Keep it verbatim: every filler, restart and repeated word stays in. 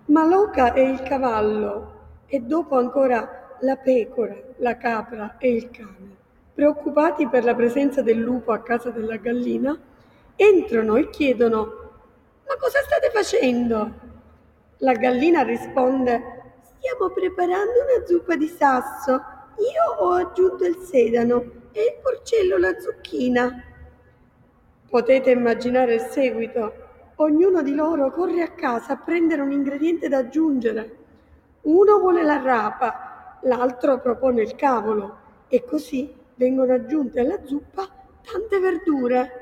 Ma l'oca e il cavallo, e dopo ancora la pecora, la capra e il cane, preoccupati per la presenza del lupo a casa della gallina, entrano e chiedono: Ma cosa state facendo? La gallina risponde: Stiamo preparando una zuppa di sasso. Io ho aggiunto il sedano e il porcello la zucchina. Potete immaginare il seguito. Ognuno di loro corre a casa a prendere un ingrediente da aggiungere. Uno vuole la rapa, l'altro propone il cavolo e così vengono aggiunte alla zuppa tante verdure.